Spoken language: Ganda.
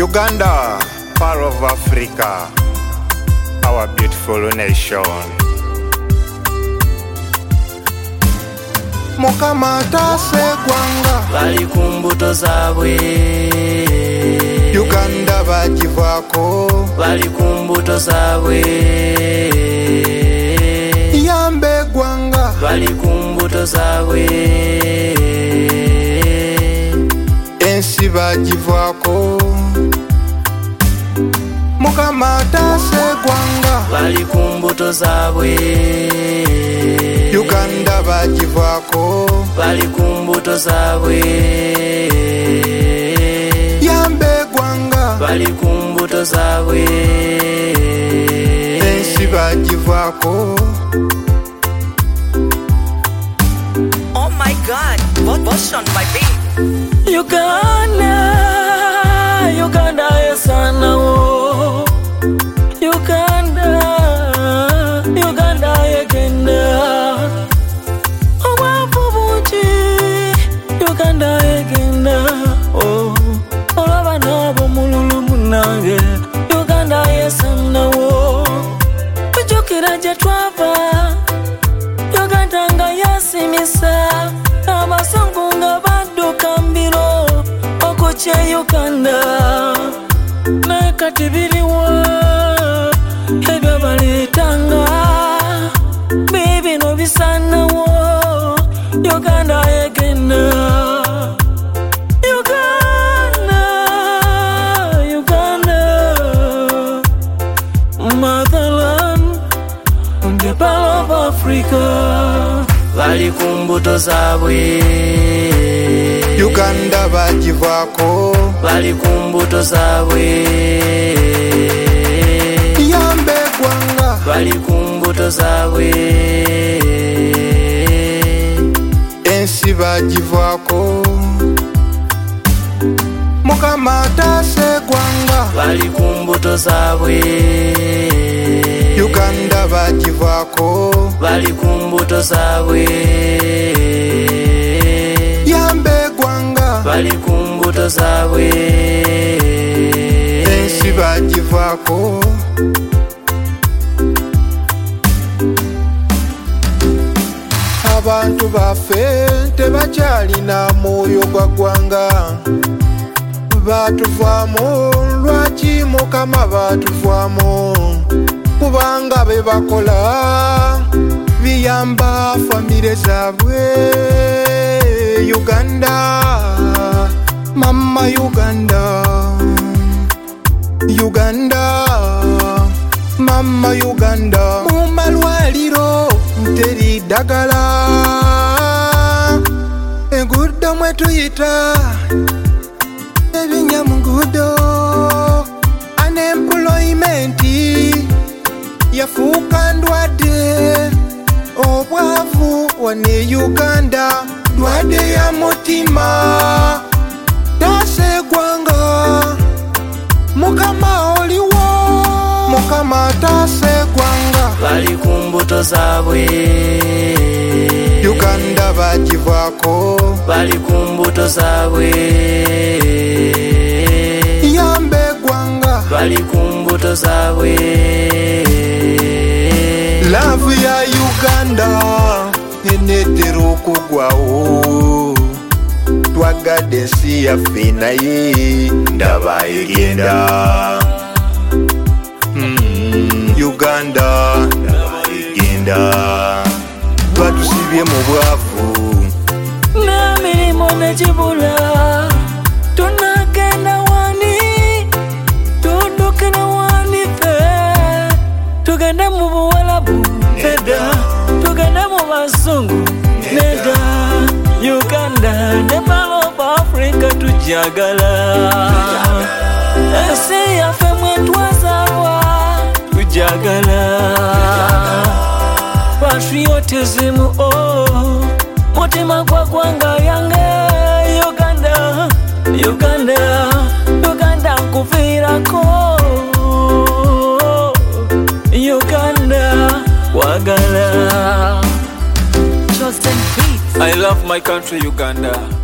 Uganda, part of Africa, our beautiful nation. Mukama tasegwanga bali kumbuto zabwe, Uganda bagivako bali kumbuto zabwe, yambe gwanga bali kumbuto zabwe, ensi bagivako Mukama tasegwanga bali kumbuto zabwe, Uganda bagivako bali kumbuto zabwe, yambe gwanga bali kumbuto zabwe, ensi bagivako. Oh my God, what's on my beat? Uganda, Uganda esana wo, Uganda, Uganda egenda, owafu bungi, Uganda egenda, oh, olaba nabo mululu munange, Uganda esana wo, ujukira gye twava, Uganda nga yasimisa, abazungu nga badduka mbiro okukye Uganda, naye kati biriwa ebyo baleetanga biibino bisanawo, Uganda egenda, Uganda, Uganda, motherland, the pearl of Africa, bali kumbuto zabwe, Uganda bagivako bali kumbuto zabwe, yambe gwanga bali kumbuto zabwe, ensi bagivako Mukama tasegwanga bali kumbuto zabwe, Uganda bagivako bali kumbuto zabwe, yambe gwanga bali kumbuto zabwe, ensi bagivako. Abantu baffe tebakyalina mwoyo gwa ggwanga, batuvaamu lwaki Mukama batuvaamu, kubanga be bakola biyamba famire zaabwe. Uganda, mama Uganda, Uganda, mama Uganda, mu malwaliro teri ddagala, enguudo mwe tuyita ebinyamugudo, unemployment yafuuka ndwadde, obwavu wane Uganda ndwadde ya mutima, tasegwanga Mukama oliwo, Mukama tasegwanga bali kumbuto zabwe, Uganda bagivako bali kumbuto zabwe, yambe gwanga bali kumbuto zabwe, laavu ya Uganda enetera okugwawo, twagadde ensi yaffe naye ndaba egenda. Uganda ndaba egenda, twatusibye mu bwavu n'emirimu negibula, tunagenda wani, tuddukira wani ffe, tugende mu Buwarabu nedda, tugende mu Bazungu nedda, Uganda ne pearl of Africa tujagala, ensi yaffe mwe twazaalwa tujagala, patriotism oh, mutima gwa ggwanga yange Uganda, Uganda, Uganda nkuviirako, Uganda wagala. Justin Beats. I love my country Uganda.